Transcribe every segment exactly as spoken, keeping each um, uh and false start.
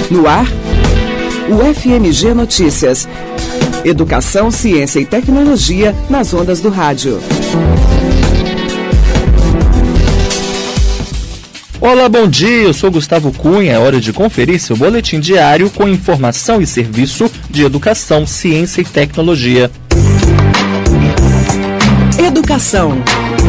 No ar, o F M G Notícias. Educação, ciência e tecnologia nas ondas do rádio. Olá, bom dia, eu sou Gustavo Cunha, é hora de conferir seu boletim diário com informação e serviço de educação, ciência e tecnologia. Educação.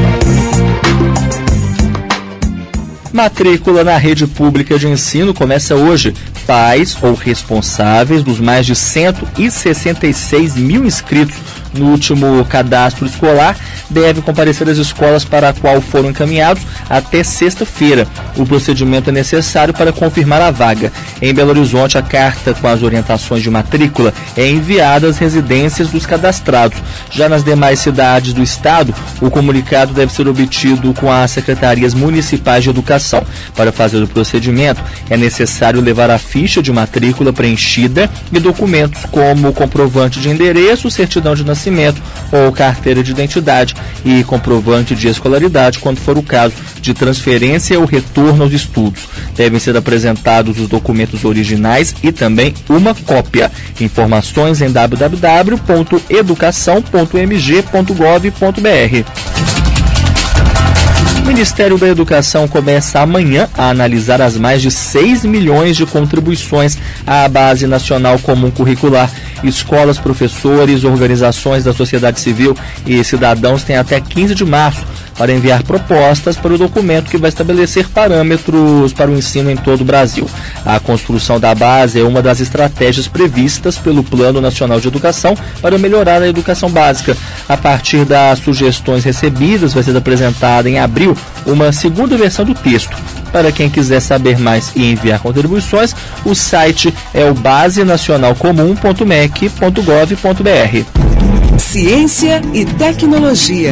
Matrícula na rede pública de ensino começa hoje. Pais ou responsáveis dos mais de cento e sessenta e seis mil inscritos no último cadastro escolar devem comparecer às escolas para a qual foram encaminhados até sexta-feira. O procedimento é necessário para confirmar a vaga. Em Belo Horizonte, a carta com as orientações de matrícula é enviada às residências dos cadastrados. Já nas demais cidades do estado, o comunicado deve ser obtido com as secretarias municipais de educação. Para fazer o procedimento, é necessário levar a ficha de matrícula preenchida e documentos como comprovante de endereço, certidão de nascimento ou carteira de identidade e comprovante de escolaridade, quando for o caso de transferência ou retorno aos estudos. Devem ser apresentados os documentos originais e também uma cópia. Informações em w w w ponto educação ponto m g ponto gov ponto b r. O Ministério da Educação começa amanhã a analisar as mais de seis milhões de contribuições à Base Nacional Comum Curricular. Escolas, professores, organizações da sociedade civil e cidadãos têm até quinze de março para enviar propostas para o documento que vai estabelecer parâmetros para o ensino em todo o Brasil. A construção da base é uma das estratégias previstas pelo Plano Nacional de Educação para melhorar a educação básica. A partir das sugestões recebidas, vai ser apresentada em abril uma segunda versão do texto. Para quem quiser saber mais e enviar contribuições, o site é o base nacional comum ponto m e c ponto gov ponto b r. Ciência e tecnologia.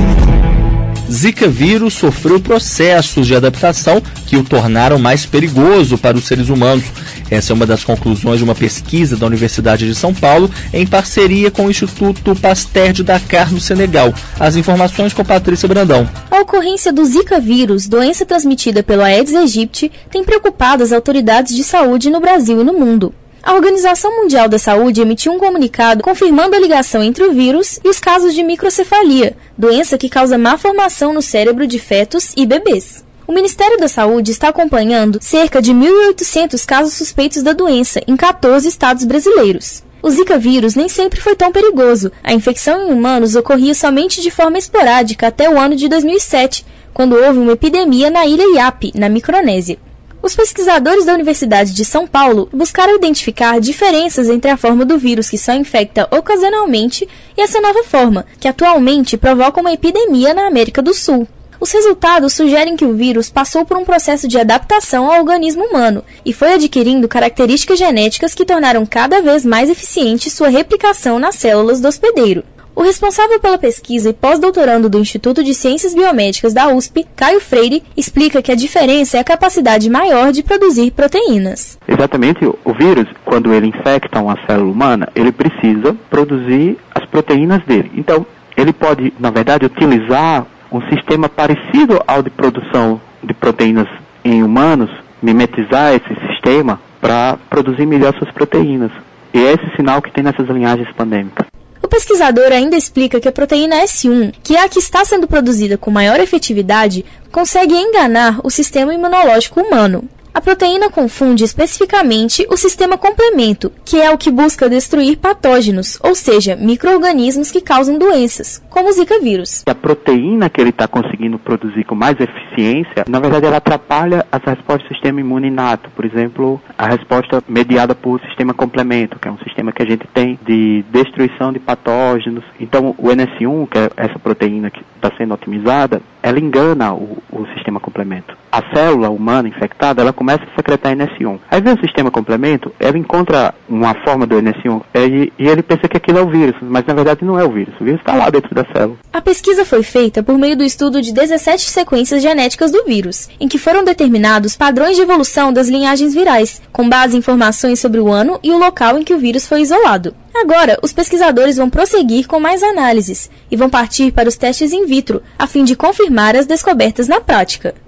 Zika vírus sofreu processos de adaptação que o tornaram mais perigoso para os seres humanos. Essa é uma das conclusões de uma pesquisa da Universidade de São Paulo em parceria com o Instituto Pasteur de Dakar, no Senegal. As informações com Patrícia Brandão. A ocorrência do Zika vírus, doença transmitida pelo Aedes aegypti, tem preocupado as autoridades de saúde no Brasil e no mundo. A Organização Mundial da Saúde emitiu um comunicado confirmando a ligação entre o vírus e os casos de microcefalia, doença que causa má formação no cérebro de fetos e bebês. O Ministério da Saúde está acompanhando cerca de mil e oitocentos casos suspeitos da doença em quatorze estados brasileiros. O Zika vírus nem sempre foi tão perigoso. A infecção em humanos ocorria somente de forma esporádica até o ano de dois mil e sete, quando houve uma epidemia na ilha Iapé, na Micronésia. Os pesquisadores da Universidade de São Paulo buscaram identificar diferenças entre a forma do vírus que só infecta ocasionalmente e essa nova forma, que atualmente provoca uma epidemia na América do Sul. Os resultados sugerem que o vírus passou por um processo de adaptação ao organismo humano e foi adquirindo características genéticas que tornaram cada vez mais eficiente sua replicação nas células do hospedeiro. O responsável pela pesquisa e pós-doutorando do Instituto de Ciências Biomédicas da U S P, Caio Freire, explica que a diferença é a capacidade maior de produzir proteínas. Exatamente, o vírus, quando ele infecta uma célula humana, ele precisa produzir as proteínas dele. Então, ele pode, na verdade, utilizar um sistema parecido ao de produção de proteínas em humanos, mimetizar esse sistema para produzir melhor suas proteínas. E é esse sinal que tem nessas linhagens pandêmicas. O pesquisador ainda explica que a proteína S um, que é a que está sendo produzida com maior efetividade, consegue enganar o sistema imunológico humano. A proteína confunde especificamente o sistema complemento, que é o que busca destruir patógenos, ou seja, micro-organismos que causam doenças, como o Zika vírus. A proteína que ele está conseguindo produzir com mais eficiência, na verdade ela atrapalha as respostas do sistema imune inato. Por exemplo, a resposta mediada por sistema complemento, que é um sistema que a gente tem de destruição de patógenos. Então o N S um, que é essa proteína que está sendo otimizada, ela engana o, o sistema complemento. A célula humana infectada, ela começa a secretar N S um. Aí vem o sistema complemento, ela encontra uma forma do N S um e, e ele pensa que aquilo é o vírus, mas na verdade não é o vírus. O vírus está lá dentro da célula. A pesquisa foi feita por meio do estudo de dezessete sequências genéticas do vírus, em que foram determinados padrões de evolução das linhagens virais, com base em informações sobre o ano e o local em que o vírus foi isolado. Agora, os pesquisadores vão prosseguir com mais análises e vão partir para os testes in vitro, a fim de confirmar as descobertas na prática.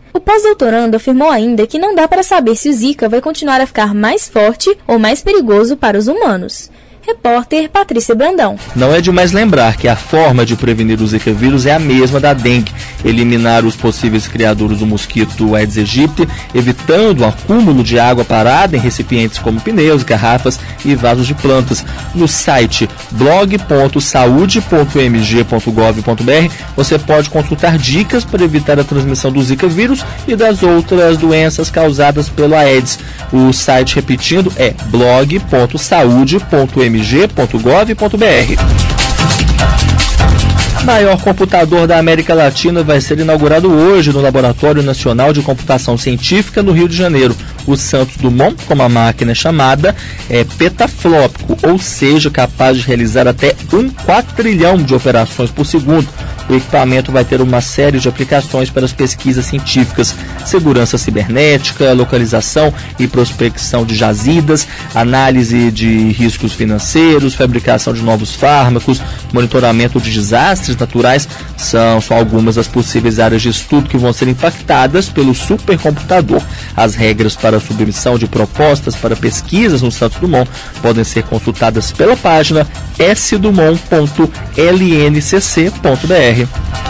O pós-doutorando afirmou ainda que não dá para saber se o Zika vai continuar a ficar mais forte ou mais perigoso para os humanos. Repórter Patrícia Brandão. Não é demais lembrar que a forma de prevenir o Zika vírus é a mesma da dengue: eliminar os possíveis criadores do mosquito Aedes aegypti, evitando o acúmulo de água parada em recipientes como pneus, garrafas e vasos de plantas. No site blog ponto saúde ponto m g ponto gov ponto b r você pode consultar dicas para evitar a transmissão do Zika vírus e das outras doenças causadas pelo Aedes. O site, repetindo, é blog ponto saúde ponto m g ponto gov ponto b r. O maior computador da América Latina vai ser inaugurado hoje no Laboratório Nacional de Computação Científica no Rio de Janeiro. O Santos Dumont, como a máquina é chamada, é petaflópico, ou seja, capaz de realizar até um quatrilhão de operações por segundo. O equipamento vai ter uma série de aplicações para as pesquisas científicas: segurança cibernética, localização e prospecção de jazidas, análise de riscos financeiros, fabricação de novos fármacos, monitoramento de desastres naturais. São só algumas das possíveis áreas de estudo que vão ser impactadas pelo supercomputador. As regras para a submissão de propostas para pesquisas no Santos Dumont podem ser consultadas pela página s dumont ponto l n c c ponto b r.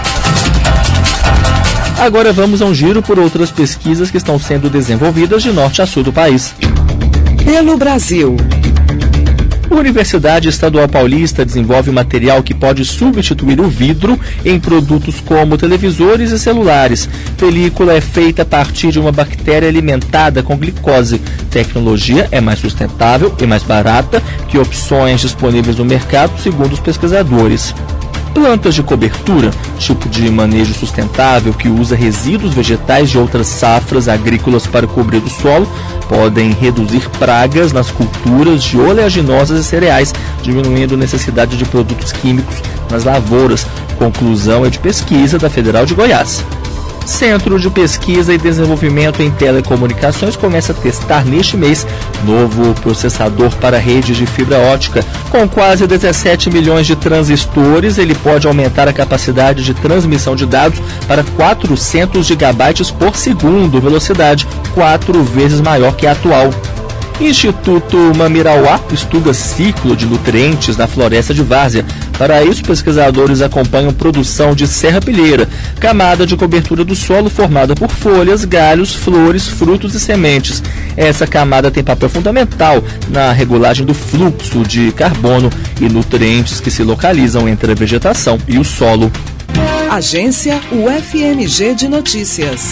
Agora vamos a um giro por outras pesquisas que estão sendo desenvolvidas de norte a sul do país. Pelo Brasil. A Universidade Estadual Paulista desenvolve material que pode substituir o vidro em produtos como televisores e celulares. Película é feita a partir de uma bactéria alimentada com glicose. Tecnologia é mais sustentável e mais barata que opções disponíveis no mercado, segundo os pesquisadores. Plantas de cobertura, tipo de manejo sustentável que usa resíduos vegetais de outras safras agrícolas para cobrir o solo, podem reduzir pragas nas culturas de oleaginosas e cereais, diminuindo a necessidade de produtos químicos nas lavouras. Conclusão é de pesquisa da Federal de Goiás. Centro de Pesquisa e Desenvolvimento em Telecomunicações começa a testar neste mês novo processador para redes de fibra ótica. Com quase dezessete milhões de transistores, ele pode aumentar a capacidade de transmissão de dados para quatrocentos gigabytes por segundo, velocidade quatro vezes maior que a atual. Instituto Mamirauá estuda ciclo de nutrientes na floresta de várzea. Para isso, pesquisadores acompanham produção de serrapilheira, camada de cobertura do solo formada por folhas, galhos, flores, frutos e sementes. Essa camada tem papel fundamental na regulagem do fluxo de carbono e nutrientes que se localizam entre a vegetação e o solo. Agência U F M G de Notícias.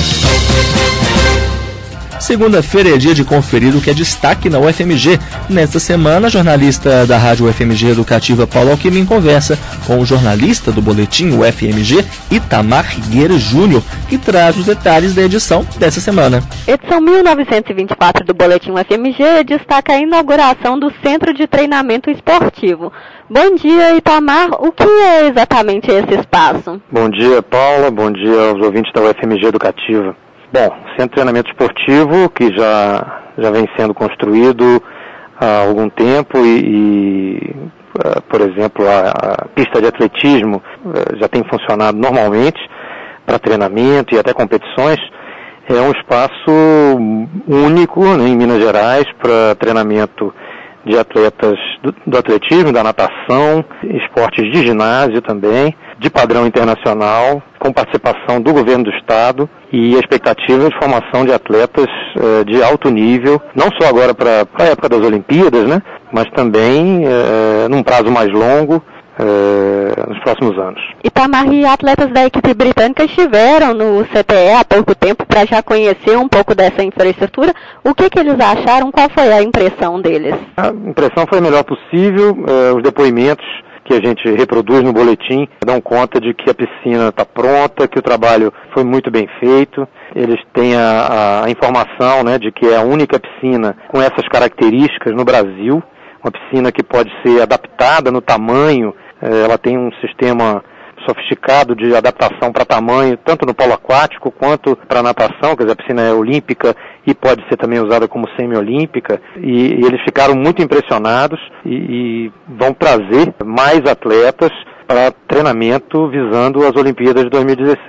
Segunda-feira é dia de conferir o que é destaque na U F M G. Nesta semana, a jornalista da Rádio U F M G Educativa Paulo Alquimim conversa com o jornalista do boletim U F M G, Itamar Rigueira Júnior, que traz os detalhes da edição dessa semana. Edição mil novecentos e vinte e quatro do boletim U F M G destaca a inauguração do Centro de Treinamento Esportivo. Bom dia, Itamar. O que é exatamente esse espaço? Bom dia, Paula. Bom dia aos ouvintes da U F M G Educativa. Bom, Centro de Treinamento Esportivo, que já, já vem sendo construído há algum tempo e, e uh, por exemplo, a, a pista de atletismo uh, já tem funcionado normalmente para treinamento e até competições. É um espaço único, né, em Minas Gerais para treinamento de atletas do, do atletismo, da natação, esportes de ginásio também, de padrão internacional, com participação do governo do estado e a expectativa de formação de atletas eh, de alto nível, não só agora para a época das Olimpíadas, né, mas também eh, num prazo mais longo, eh, nos próximos anos. Itamar, e atletas da equipe britânica estiveram no C T E há pouco tempo para já conhecer um pouco dessa infraestrutura. O que, que eles acharam? Qual foi a impressão deles? A impressão foi a melhor possível. Eh, os depoimentos que a gente reproduz no boletim dão conta de que a piscina está pronta, que o trabalho foi muito bem feito. Eles têm a, a informação, né, de que é a única piscina com essas características no Brasil, uma piscina que pode ser adaptada no tamanho, ela tem um sistema sofisticado de adaptação para tamanho, tanto no polo aquático quanto para natação, quer dizer, a piscina é olímpica e pode ser também usada como semi-olímpica, e, e eles ficaram muito impressionados e, e vão trazer mais atletas para treinamento visando as Olimpíadas de dois mil e dezesseis.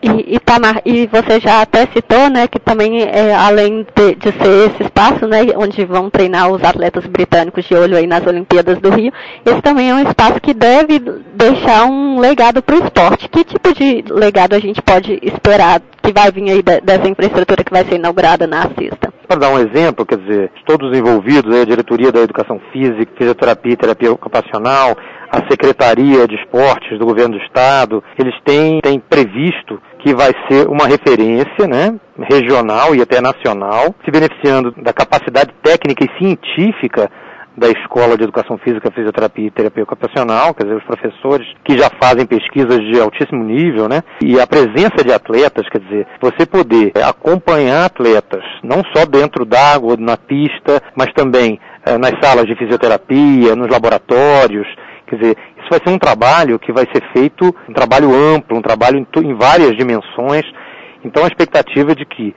E, Itamar, e você já até citou, né, que também, é, além de, de ser esse espaço, né, onde vão treinar os atletas britânicos de olho aí nas Olimpíadas do Rio, esse também é um espaço que deve deixar um legado para o esporte. Que tipo de legado a gente pode esperar que vai vir aí de, dessa infraestrutura que vai ser inaugurada na Assista? Para dar um exemplo, quer dizer, todos envolvidos, aí, a diretoria da Educação Física, Fisioterapia e Terapia Ocupacional, a Secretaria de Esportes do Governo do Estado, eles têm, têm previsto que vai ser uma referência, né, regional e até nacional, se beneficiando da capacidade técnica e científica da Escola de Educação Física, Fisioterapia e Terapia Ocupacional, quer dizer, os professores que já fazem pesquisas de altíssimo nível, né? E a presença de atletas, quer dizer, você poder acompanhar atletas, não só dentro d'água, na pista, mas também eh, nas salas de fisioterapia, nos laboratórios, quer dizer, isso vai ser um trabalho que vai ser feito, um trabalho amplo, um trabalho em, em várias dimensões. Então a expectativa é de que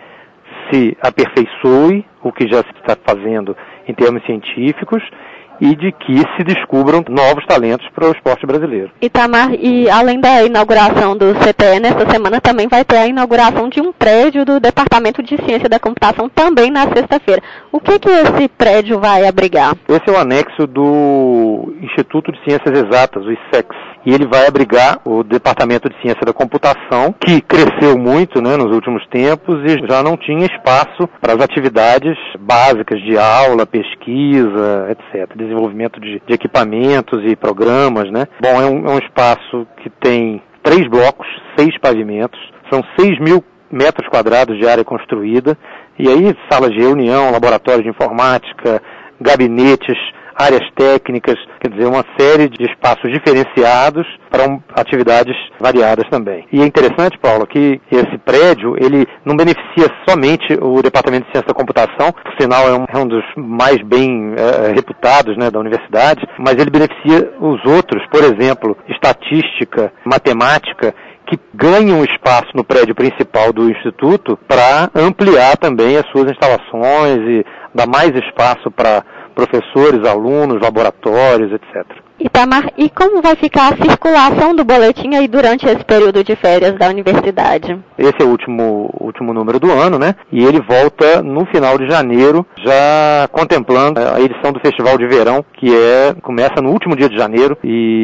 se aperfeiçoe o que já se está fazendo em termos científicos e de que se descubram novos talentos para o esporte brasileiro. Itamar, e além da inauguração do C T E, nessa semana também vai ter a inauguração de um prédio do Departamento de Ciência da Computação também na sexta-feira. O que que esse prédio vai abrigar? Esse é o anexo do Instituto de Ciências Exatas, o I S E C, e ele vai abrigar o Departamento de Ciência da Computação, que cresceu muito, né, nos últimos tempos e já não tinha espaço para as atividades básicas de aula, pesquisa, etcétera, desenvolvimento de, de equipamentos e programas, né. Bom, é um, é um espaço que tem três blocos, seis pavimentos, são seis mil metros quadrados de área construída, e aí salas de reunião, laboratórios de informática, gabinetes, áreas técnicas, quer dizer, uma série de espaços diferenciados para um, atividades variadas também. E é interessante, Paulo, que esse prédio, ele não beneficia somente o Departamento de Ciência da Computação, por sinal é um, é um dos mais bem é, reputados, né, da universidade, mas ele beneficia os outros, por exemplo, estatística, matemática, que ganham espaço no prédio principal do Instituto para ampliar também as suas instalações e dar mais espaço para professores, alunos, laboratórios, etcétera. Itamar, e como vai ficar a circulação do boletim aí durante esse período de férias da universidade? Esse é o último, último número do ano, né? E ele volta no final de janeiro, já contemplando a edição do Festival de Verão, que é, começa no último dia de janeiro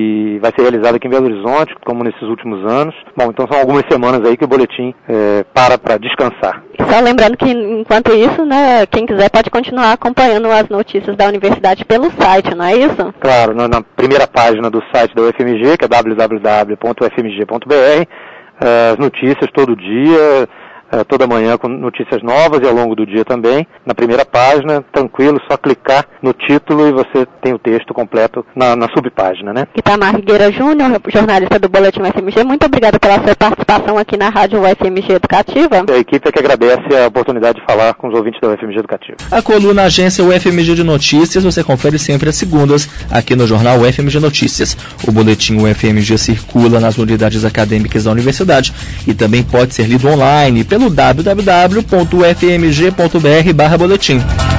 e vai ser realizado aqui em Belo Horizonte, como nesses últimos anos. Bom, então são algumas semanas aí que o boletim é, para para descansar. Só lembrando que, enquanto isso, né, quem quiser pode continuar acompanhando as notícias da universidade pelo site, não é isso? Claro, na, na primeira página do site da U F M G, que é w w w ponto u f m g ponto b r, as notícias todo dia, toda manhã com notícias novas e ao longo do dia também, na primeira página, tranquilo, só clicar no título e você tem o texto completo na, na subpágina, né? Itamar Rigueira Júnior, jornalista do Boletim U F M G, muito obrigada pela sua participação aqui na Rádio U F M G Educativa. A equipe é que agradece a oportunidade de falar com os ouvintes da U F M G Educativa. A coluna Agência U F M G de Notícias você confere sempre às segundas aqui no jornal U F M G Notícias. O Boletim U F M G circula nas unidades acadêmicas da universidade e também pode ser lido online pelo no w w w ponto u f m g ponto b r barra boletim.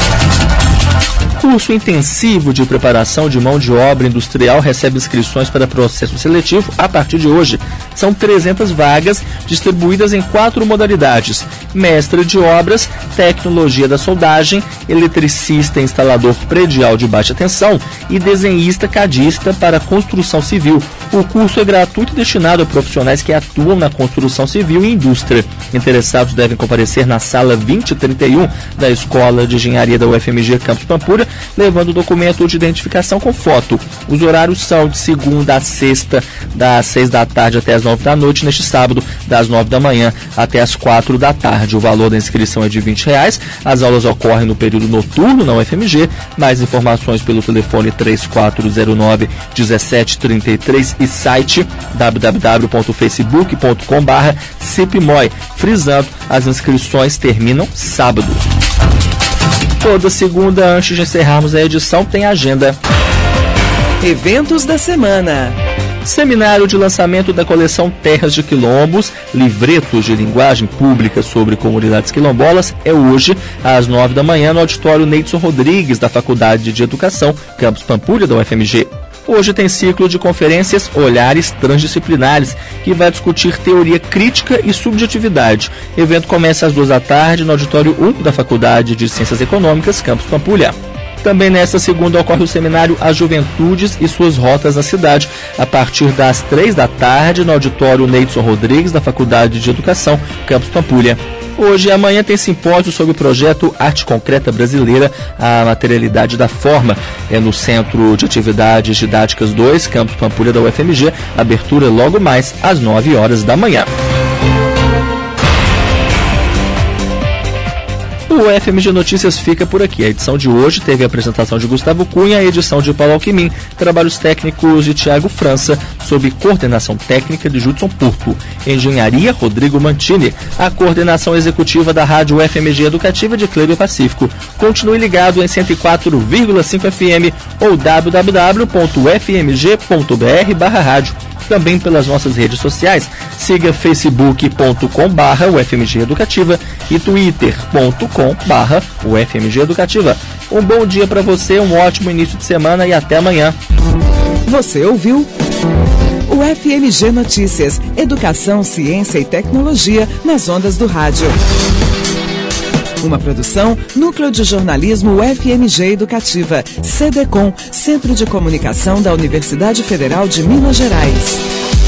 Curso intensivo de preparação de mão de obra industrial recebe inscrições para processo seletivo a partir de hoje. São trezentas vagas distribuídas em quatro modalidades: mestre de obras, tecnologia da soldagem, eletricista instalador predial de baixa tensão e desenhista cadista para construção civil. O curso é gratuito e destinado a profissionais que atuam na construção civil e indústria. Interessados devem comparecer na sala vinte e trinta e um da Escola de Engenharia da U F M G Campus Pampulha, levando o documento de identificação com foto. Os horários são de segunda a sexta, das seis da tarde até as nove da noite, neste sábado, das nove da manhã até as quatro da tarde. O valor da inscrição é de vinte reais. As aulas ocorrem no período noturno na U F M G. Mais informações pelo telefone três quatro zero nove, um sete três três e site w w w ponto facebook ponto com barra cipmoy. Frisando, as inscrições terminam sábado. Toda segunda, antes de encerrarmos a edição, tem agenda. Eventos da semana. Seminário de lançamento da coleção Terras de Quilombos, livretos de linguagem pública sobre comunidades quilombolas, é hoje, às nove da manhã, no auditório Neidson Rodrigues, da Faculdade de Educação, Campus Pampulha, da U F M G. Hoje tem ciclo de conferências Olhares Transdisciplinares, que vai discutir teoria crítica e subjetividade. O evento começa às duas da tarde no auditório um da Faculdade de Ciências Econômicas, Campus Pampulha. Também nesta segunda ocorre o seminário As Juventudes e Suas Rotas na Cidade, a partir das três da tarde no auditório Neidson Rodrigues, da Faculdade de Educação, Campus Pampulha. Hoje e amanhã tem simpósio sobre o projeto Arte Concreta Brasileira, a materialidade da forma. É no Centro de Atividades Didáticas dois, Campus Pampulha da U F M G, abertura logo mais às nove horas da manhã. O U F M G Notícias fica por aqui. A edição de hoje teve a apresentação de Gustavo Cunha, a edição de Paulo Alquimim, trabalhos técnicos de Tiago França, sob coordenação técnica de Judson Purpo, engenharia Rodrigo Mantini, a coordenação executiva da Rádio U F M G Educativa de Cleber Pacífico. Continue ligado em cento e quatro vírgula cinco F M ou w w w ponto u f m g ponto b r barra rádio. Também pelas nossas redes sociais, siga facebook ponto com barra U F M G Educativa e twitter ponto com barra U F M G Educativa. Um bom dia para você, um ótimo início de semana e até amanhã. Você ouviu o F M G Notícias, Educação, Ciência e Tecnologia nas ondas do rádio. Uma produção, Núcleo de Jornalismo U F M G Educativa, C D C O M, Centro de Comunicação da Universidade Federal de Minas Gerais.